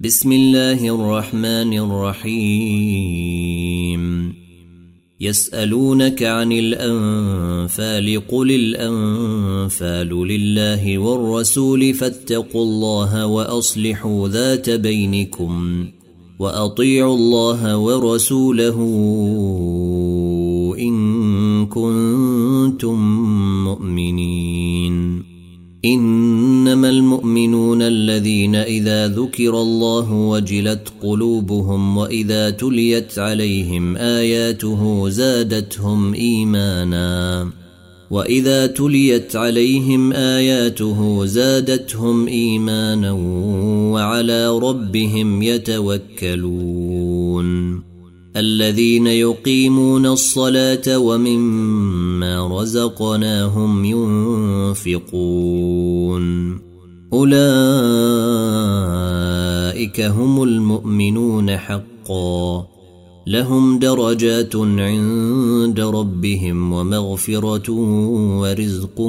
بسم الله الرحمن الرحيم يسألونك عن الأنفال قل الأنفال لله والرسول فاتقوا الله وأصلحوا ذات بينكم وأطيعوا الله ورسوله إن كنتم مؤمنين إنما المؤمنون الذين إذا ذكر الله وجلت قلوبهم وإذا تليت عليهم آياته زادتهم إيمانا وعلى ربهم يتوكلون الذين يقيمون الصلاة ومما رزقناهم ينفقون أولئك هم المؤمنون حقا لهم درجات عند ربهم ومغفرة ورزق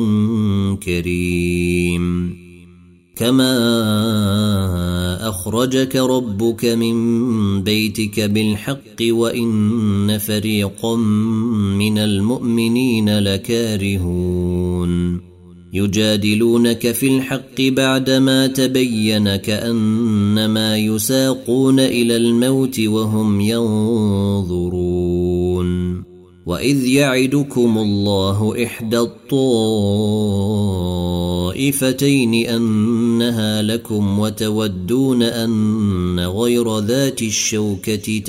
كريم كما أخرجك ربك من بيتك بالحق وإن فريقا من المؤمنين لكارهون يجادلونك في الحق بعدما تبين كأنما يساقون إلى الموت وهم ينظرون وإذ يعدكم الله إحدى الطائفتين أنها لكم وتودون أن غير ذات الشوكة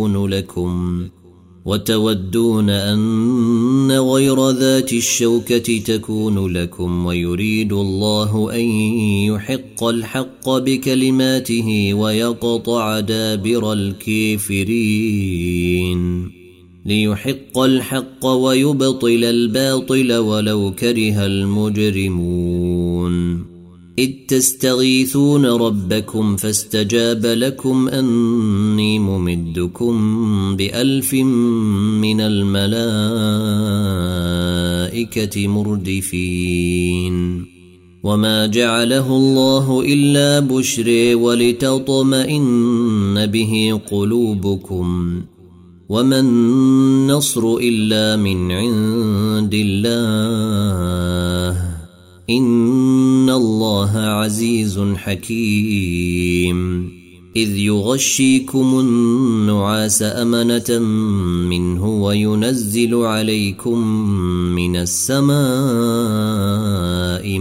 تكون لكم ويريد الله أن يحق الحق بكلماته ويقطع دابر الكافرين ليحق الحق ويبطل الباطل ولو كره المجرمون إذ تستغيثون ربكم فاستجاب لكم أني ممدكم ب1000 من الملائكة مردفين وما جعله الله إلا بشرى ولتطمئن به قلوبكم وما النصر إلا من عند الله إن الله عزيز حكيم إذ يغشيكم النعاس أمنة منه وينزل عليكم من السماء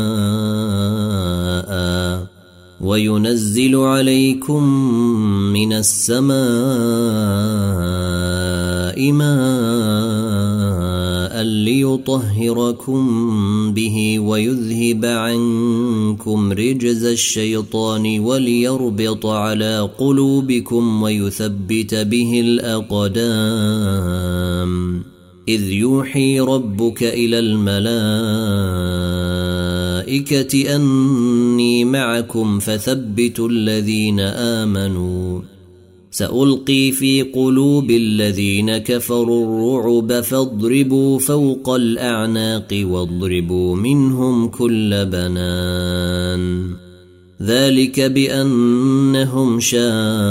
ماء ليطهركم به ويذهب عنكم رجز الشيطان وليربط على قلوبكم ويثبت به الأقدام إذ يوحي ربك إلى الملائكة أني معكم فثبتوا الذين آمنوا سألقي في قلوب الذين كفروا الرعب فاضربوا فوق الأعناق واضربوا منهم كل بنان ذلك بأنهم شاقوا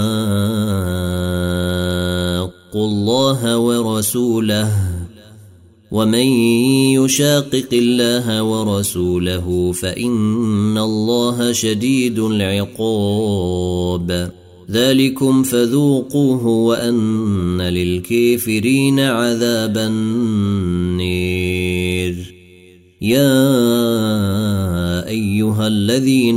الله ورسوله ومن يشاقق الله ورسوله فإن الله شديد العقاب ذلكم فذوقوه وأن للكافرين عذاب النير يا أيها الذين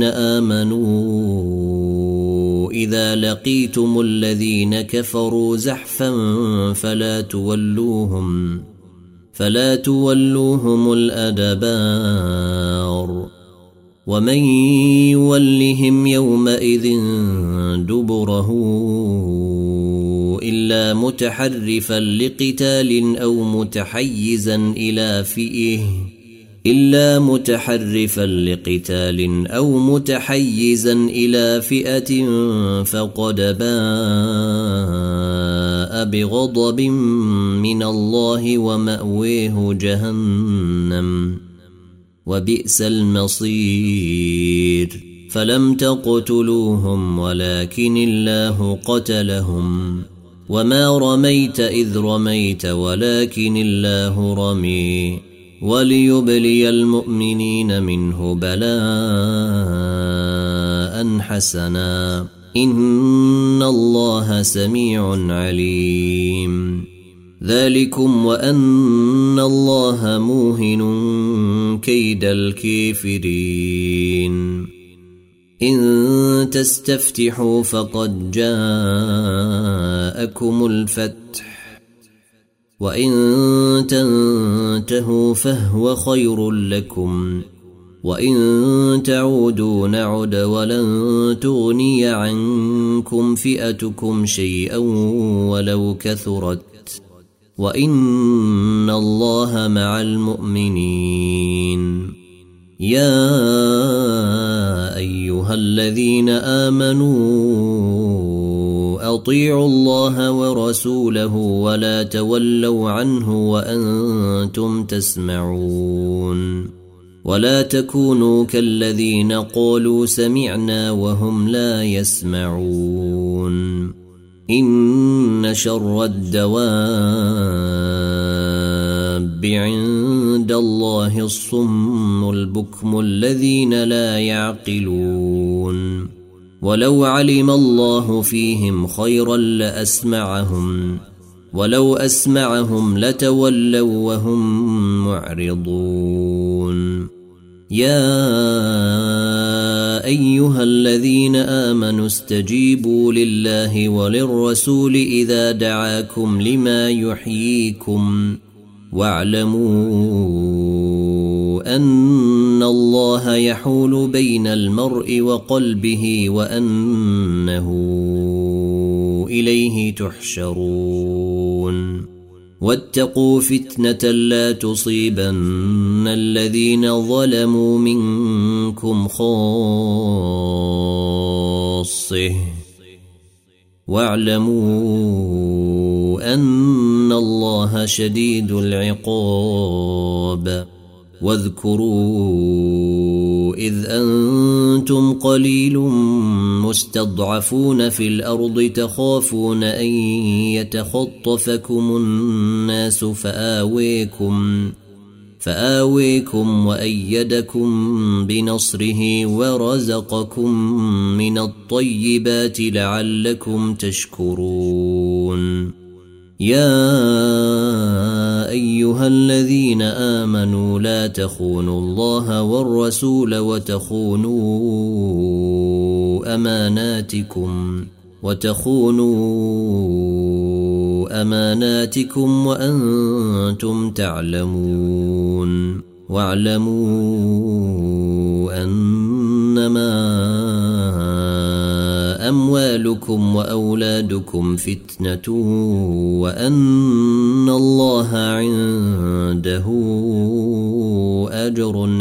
آمنوا إذا لقيتم الذين كفروا زحفا فلا تولوهم الأدبار ومن يولهم يومئذ دبره إلا متحرفا لقتال أو متحيزا إلى فئة فقد باء بغضب من الله ومأويه جهنم وبئس المصير فلم تقتلوهم ولكن الله قتلهم وما رميت إذ رميت ولكن الله رمي وليبلي المؤمنين منه بلاء حسنا إن الله سميع عليم ذلكم وأن الله موهن كيد الكافرين إن تستفتحوا فقد جاءكم الفتح وإن تنتهوا فهو خير لكم وإن تعودوا نعد ولن تغني عنكم فئتكم شيئا ولو كثرت وإن الله مع المؤمنين يا أيها الذين آمنوا أطيعوا الله ورسوله ولا تولوا عنه وأنتم تسمعون ولا تكونوا كالذين قالوا سمعنا وهم لا يسمعون إن شر الدواب عند الله الصم البكم الذين لا يعقلون ولو علم الله فيهم خيرا لأسمعهم ولو أسمعهم لتولوا وهم معرضون يا أيها الذين آمنوا استجيبوا لله وللرسول إذا دعاكم لما يحييكم واعلموا أن الله يحول بين المرء وقلبه وأنه إليه تحشرون واتقوا فتنة لا تصيبن الذين ظلموا منكم خاصة واعلموا أن الله شديد العقاب واذكروا إذ أنتم قليل مستضعفون في الأرض تخافون أن يتخطفكم الناس فآويكم وأيدكم بنصره ورزقكم من الطيبات لعلكم تشكرون يا أيها الذين آمنوا لا تخونوا الله والرسول وتخونوا أماناتكم وأنتم تعلمون واعلموا أنما أموالكم وأولادكم فتنة وأن الله عنده أجر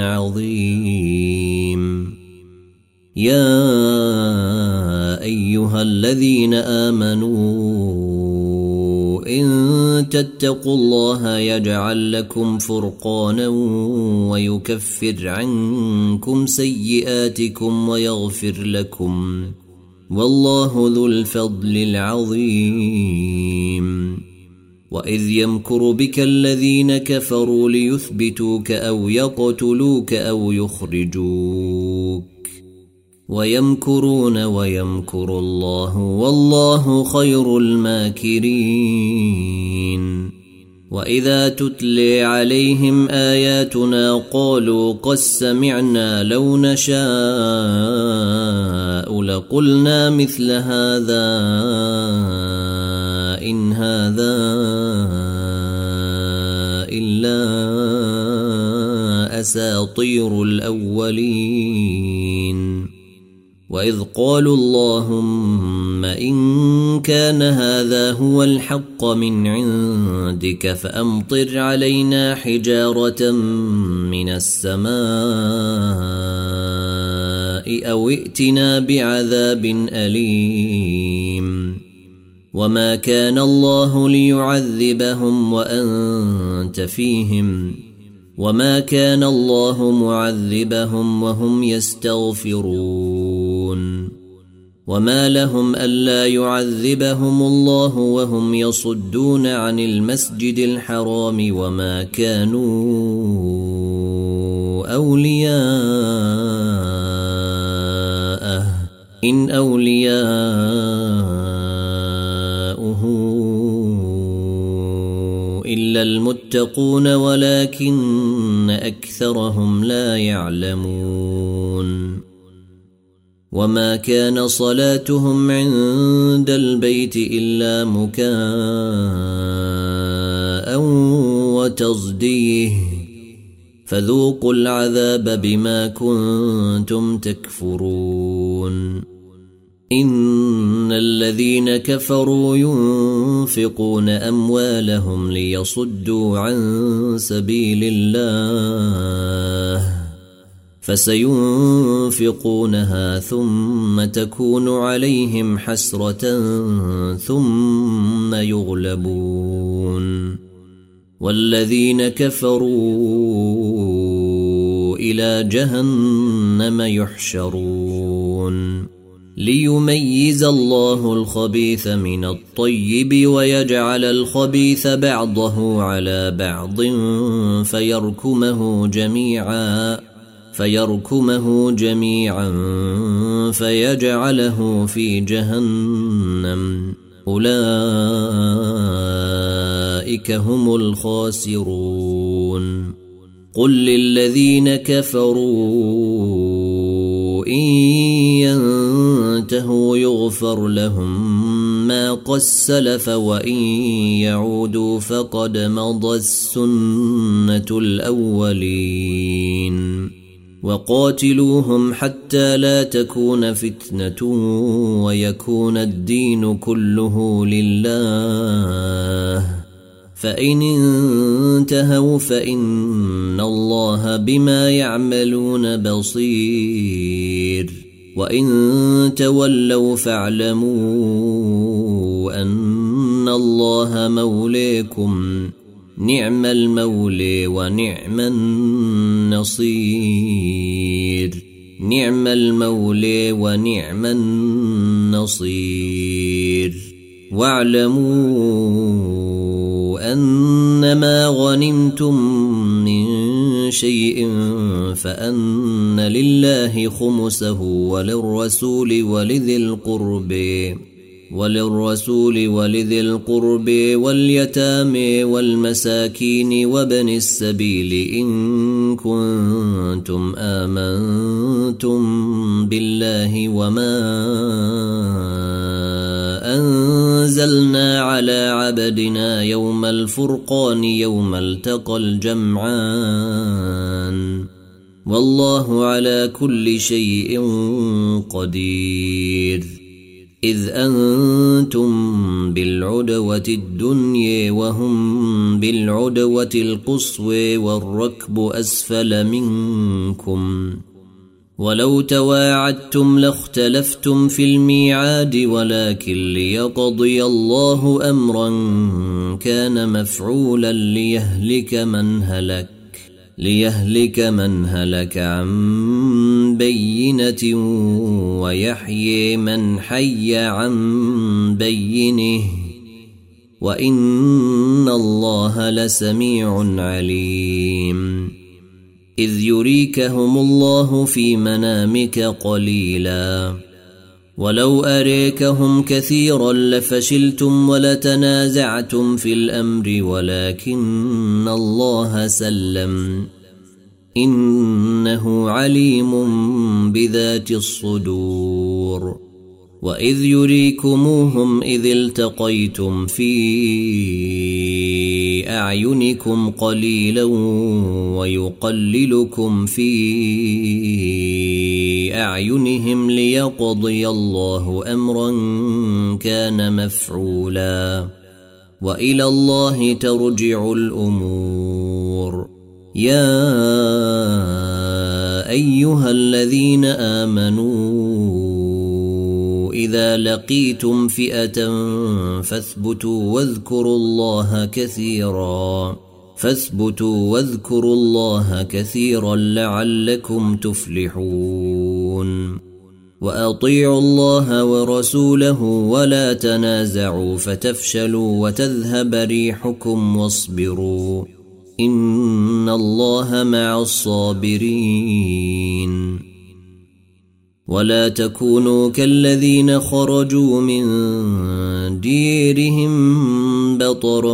عظيم يا أيها الذين آمنوا إن تتقوا الله يجعل لكم فرقانا ويكفر عنكم سيئاتكم ويغفر لكم والله ذو الفضل العظيم وإذ يمكر بك الذين كفروا ليثبتوك أو يقتلوك أو يخرجوك ويمكرون ويمكر الله والله خير الماكرين وإذا تتلي عليهم آياتنا قالوا قد سمعنا لو نشاء لقلنا مثل هذا إن هذا إلا أساطير الأولين وإذ قالوا اللهم إن كان هذا هو الحق من عندك فأمطر علينا حجارة من السماء أو ائتنا بعذاب أليم وما كان الله ليعذبهم وأنت فيهم وما كان الله معذبهم وهم يستغفرون وما لهم ألا يعذبهم الله وهم يصدون عن المسجد الحرام وما كانوا أولياءه إن أولياؤه إلا المتقون ولكن أكثرهم لا يعلمون وما كان صلاتهم عند البيت إلا مكاء وتصديه فذوقوا العذاب بما كنتم تكفرون إن الذين كفروا ينفقون أموالهم ليصدوا عن سبيل الله فسينفقونها ثم تكون عليهم حسرة ثم يغلبون والذين كفروا إلى جهنم يحشرون ليميز الله الخبيث من الطيب ويجعل الخبيث بعضه على بعض فيركمه جميعا فيجعله في جهنم أولئك هم الخاسرون قل للذين كفروا إن ينتهوا يغفر لهم ما قد سلف وإن يعودوا فقد مضت سنة الأولين وقاتلوهم حتى لا تكون فتنة ويكون الدين كله لله فإن انتهوا فإن الله بما يعملون بصير وإن تولوا فاعلموا أن الله مولاكم نعم المولى ونعم النصير نعم المولى ونعم النصير واعلموا أنما غنمتم من شيء فأن لله خمسه وللرسول ولذي القرب واليتامى والمساكين وابن السبيل إن كنتم آمنتم بالله وما أنزلنا على عبدنا يوم الفرقان يوم التقى الجمعان والله على كل شيء قدير إذ أنتم بالعدوة الدنيا وهم بالعدوة القصوى والركب أسفل منكم ولو تواعدتم لاختلفتم في الميعاد ولكن ليقضي الله أمرا كان مفعولا ليهلك من هلك عن بينة ويحيي من حي عن بينه وإن الله لسميع عليم إذ يريكهم الله في منامك قليلا ولو أريكهم كثيرا لفشلتم ولتنازعتم في الأمر ولكن الله سلم إنه عليم بذات الصدور وإذ يريكموهم إذ التقيتم في أعينكم قليلا ويقللكم في أعينهم ليقضي الله أمرا كان مفعولا وإلى الله ترجع الأمور يا أيها الذين آمنوا إذا لقيتم فئة فاثبتوا واذكروا الله كثيرا فاثبتوا واذكروا الله كثيرا لعلكم تفلحون وأطيعوا الله ورسوله ولا تنازعوا فتفشلوا وتذهب ريحكم واصبروا إن الله مع الصابرين ولا تكونوا كالذين خرجوا من ديرهم بطرا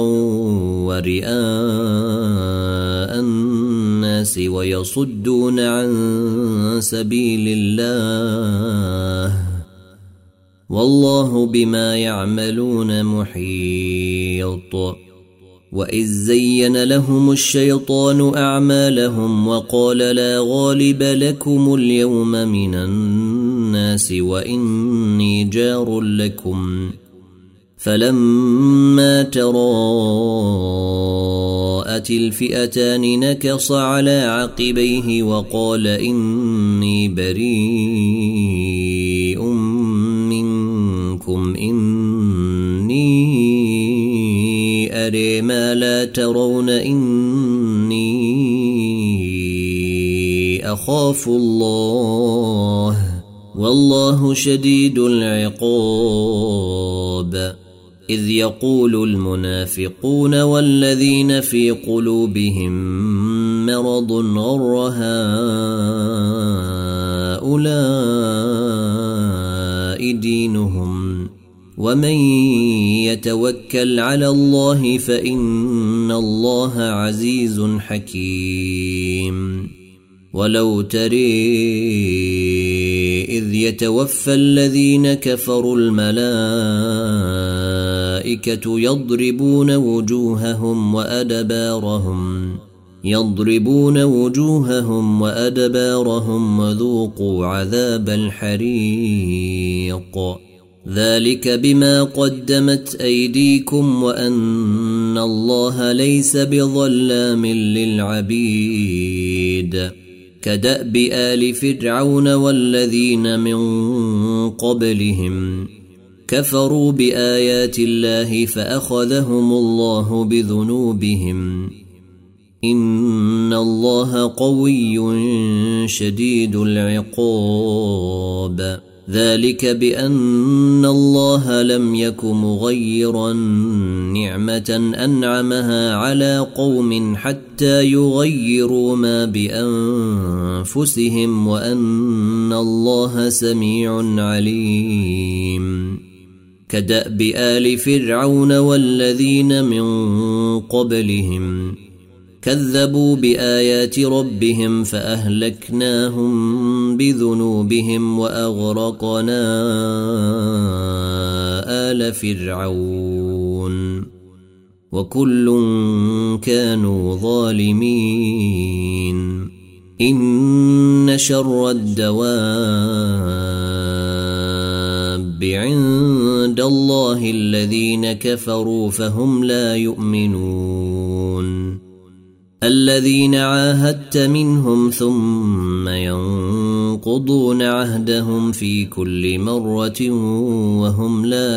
ورئاء الناس ويصدون عن سبيل الله والله بما يعملون محيط وإذ زين لهم الشيطان أعمالهم وقال لا غالب لكم اليوم من الناس وإني جار لكم فلما تراءت الفئتان نكص على عقبيه وقال إني بريء منكم إني أري ما لا ترون إني أخاف الله والله شديد العقاب إذ يقول المنافقون والذين في قلوبهم مرض غر هؤلاء دينهم ومن يتوكل على الله فإن الله عزيز حكيم ولو تري إذ يتوفى الذين كفروا الملائكة يضربون وجوههم وأدبارهم وذوقوا عذاب الحريق ذلك بما قدمت أيديكم وأن الله ليس بظلام للعبيد كدأب آل فرعون والذين من قبلهم كفروا بآيات الله فأخذهم الله بذنوبهم إن الله قوي شديد العقاب ذلك بأن الله لم يك مغيرا نعمة أنعمها على قوم حتى يغيروا ما بأنفسهم وأن الله سميع عليم كدأب آل فرعون والذين من قبلهم كذبوا بآيات ربهم فأهلكناهم بذنوبهم وأغرقنا آل فرعون وكل كانوا ظالمين إن شر الدواب عند الله الذين كفروا فهم لا يؤمنون الذين عاهدت منهم ثم ينقضون عهدهم في كل مرة وهم لا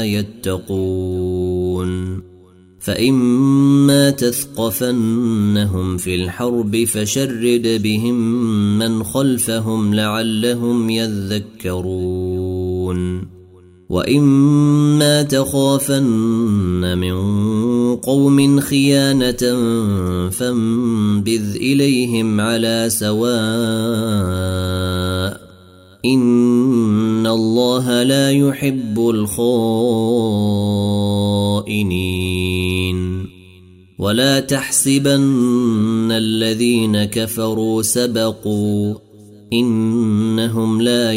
يتقون فإما تثقفنهم في الحرب فشرد بهم من خلفهم لعلهم يذكرون وإما تخافن من قوم خيانة فانبذ إليهم على سواء إن الله لا يحب الخائنين ولا تحسبن الذين كفروا سبقوا إنهم لا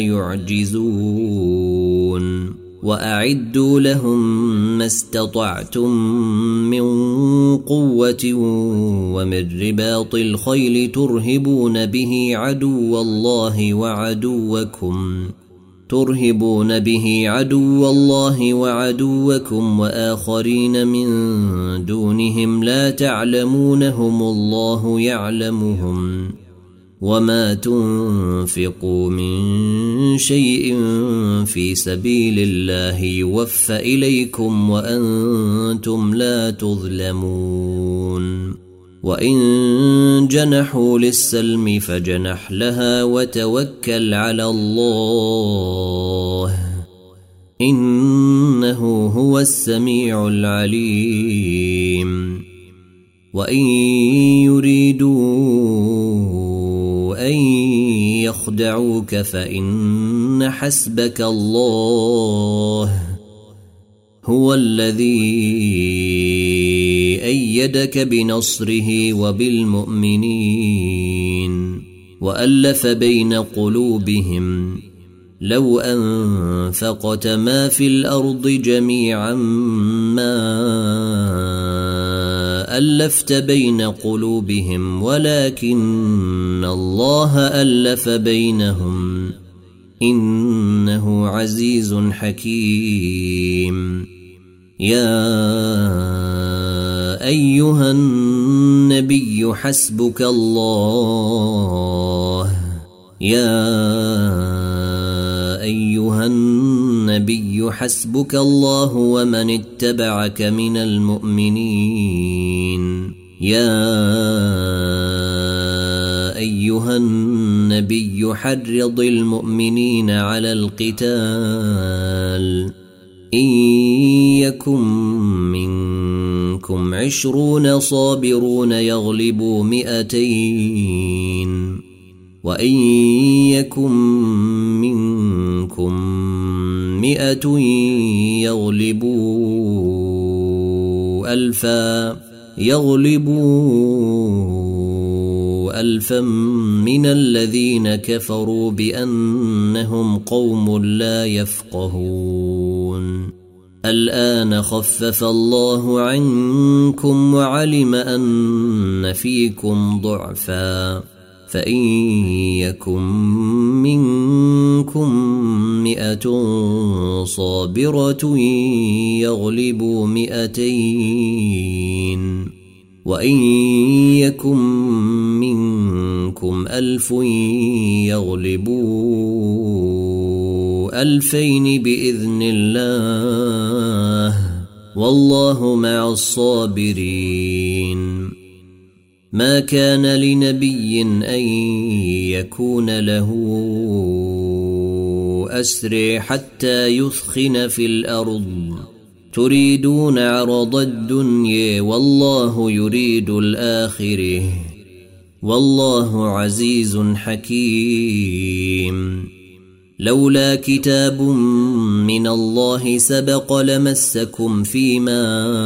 يعجزون وأعدوا لهم ما استطعتم من قوة ومن رباط الخيل ترهبون به عدو الله وعدوكم وآخرين من دونهم لا تعلمونهم الله يعلمهم وما تنفقوا من شيء في سبيل الله يوفى إليكم وأنتم لا تظلمون وإن جنحوا للسلم فجنح لها وتوكل على الله إنه هو السميع العليم وإن يريدوا أن يخدعوك فإن حسبك الله هو الذي أيدك بنصره وبالمؤمنين وألف بين قلوبهم لو أنفقت ما في الأرض جميعا ما ألفت بين قلوبهم ولكن الله ألف بينهم إنه عزيز حكيم يا أيها النبي حسبك الله أيها النبي حسبك الله ومن اتبعك من المؤمنين أيها النبي حرض المؤمنين على القتال إن يكن منكم 20 صابرون يغلبوا 200 وإن يكن منكم 100 يغلبوا 1000 من الذين كفروا بأنهم قوم لا يفقهون الآن خفف الله عنكم وعلم أن فيكم ضعفا فإن يكن منكم 100 صابرة يغلبوا 200 وإن يكن منكم 1000 يغلبوا 2000 بإذن الله والله مع الصابرين ما كان لنبي أن يكون له أسر حتى يثخن في الأرض تريدون عرض الدنيا والله يريد الآخرة والله عزيز حكيم لولا كتاب من الله سبق لمسكم فيما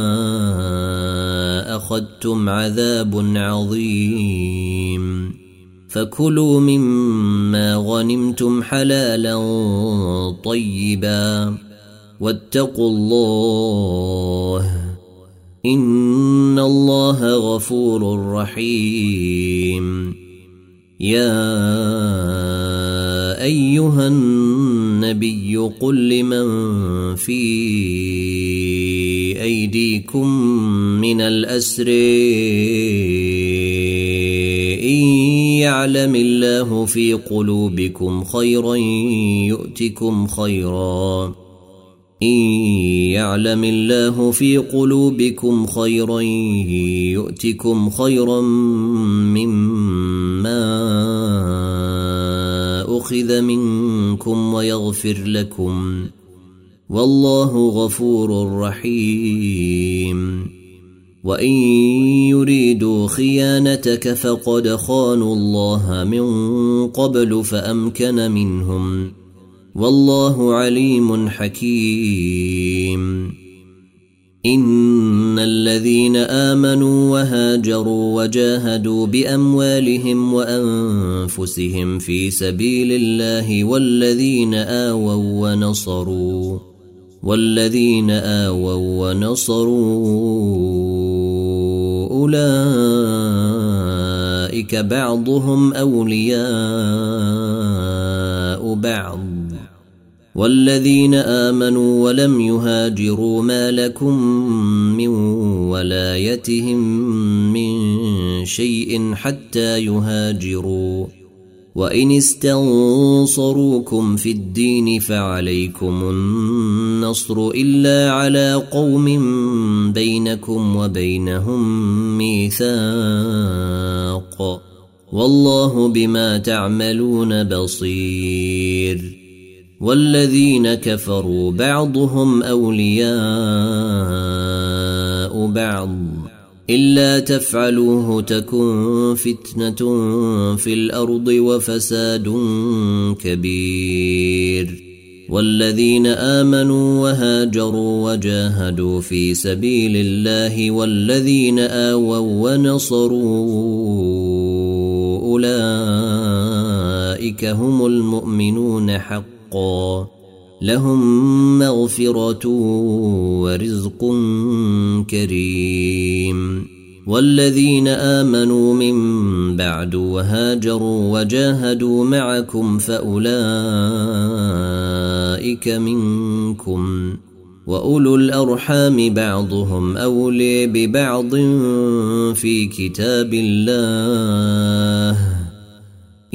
أخذتم عذاب عظيم فكلوا مما غنمتم حلالا طيبا واتقوا الله إن الله غفور رحيم يا أيها النبي قل لمن في أيديكم من الأسر إن يعلم الله في قلوبكم خيرا يؤتكم خيرا إن يعلم الله في قلوبكم خيرا يؤتكم خيرا مما أخذ منكم ويغفر لكم والله غفور رحيم وإن يريدوا خيانتك فقد خانوا الله من قبل فأمكن منهم والله عليم حكيم إن الذين آمنوا وهاجروا وجاهدوا بأموالهم وأنفسهم في سبيل الله والذين آووا ونصروا أولئك بعضهم أولياء بعض والذين آمنوا ولم يهاجروا ما لكم من ولايتهم من شيء حتى يهاجروا وإن استنصروكم في الدين فعليكم النصر إلا على قوم بينكم وبينهم ميثاق والله بما تعملون بصير والذين كفروا بعضهم أولياء بعض إلا تفعلوه تكن فتنة في الأرض وفساد كبير والذين آمنوا وهاجروا وجاهدوا في سبيل الله والذين آووا ونصروا أولئك هم المؤمنون حقا لهم مغفرة ورزق كريم والذين آمنوا من بعد وهاجروا وجاهدوا معكم فأولئك منكم وأولو الأرحام بعضهم أولي ببعض في كتاب الله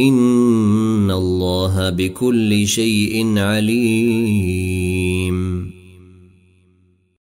إن الله بكل شيء عليم